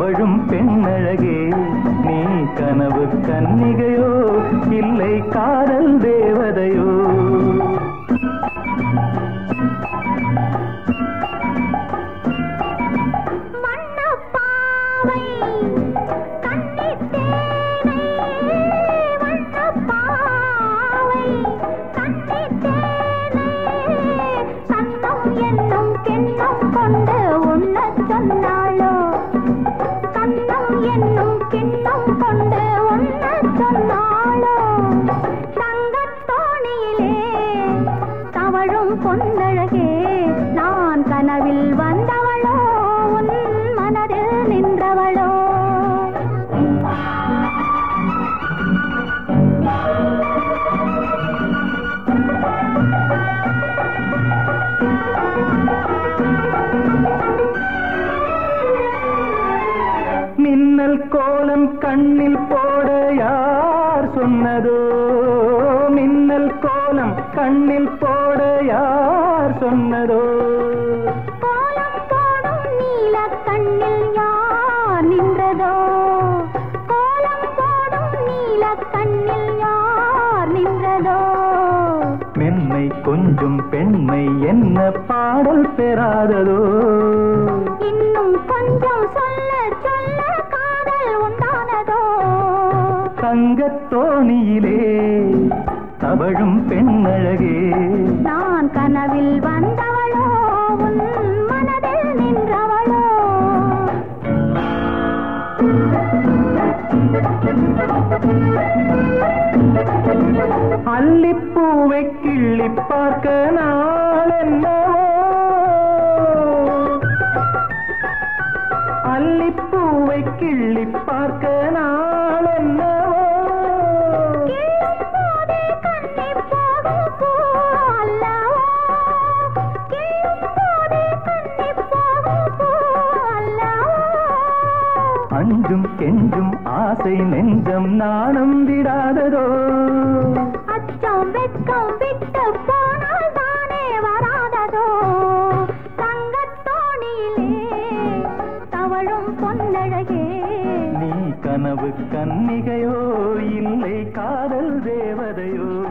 தவழும் பெண்ணழகே, நீ கனவு கன்னிகையோ இல்லை காதல் தேவதையோ? பொன்னழகே, நான் கனவில் வந்தவளோ உன் மனதில் நின்றவளோ? மின்னல் கோலம் கண்ணில் போட யார் சொன்னதோ? மின்னல் கோலம் கண்ணில் போட யார் சொன்னதோ? கோலம் போடும் நீல கண்ணில் யார் நின்றதோ? கோலம் போடும் நீல கண்ணில் யார் நின்றதோ? மென்மை கொஞ்சம் பெண்மை என்ன பாடல் பெறாததோ? இன்னும் கொஞ்சம் சொல்ல சொல்ல காதல் உண்டானதோ? தங்கத்தோணியிலே தவழும் பெண்ணழகே, நான் கனவில் வந்தவளோ உன் மனதில் நின்றவளோ? அல்லிப்பூவை கிள்ளி பார்க்க நாள் என்னவோ? அல்லிப்பூவை கிள்ளி பார்க்க நாள் என்னவோ? அஞ்சும் கெஞ்சும் ஆசை நெஞ்சம் நாணம் விடாததோ? அச்சம் வெட்கம் விட்டு போனால் தானே வராததோ? தங்கத்தோணியிலே தவழும் பொன்னழகே, நீ கனவு கன்னிகையோ இல்லை காதல் தேவதையோ?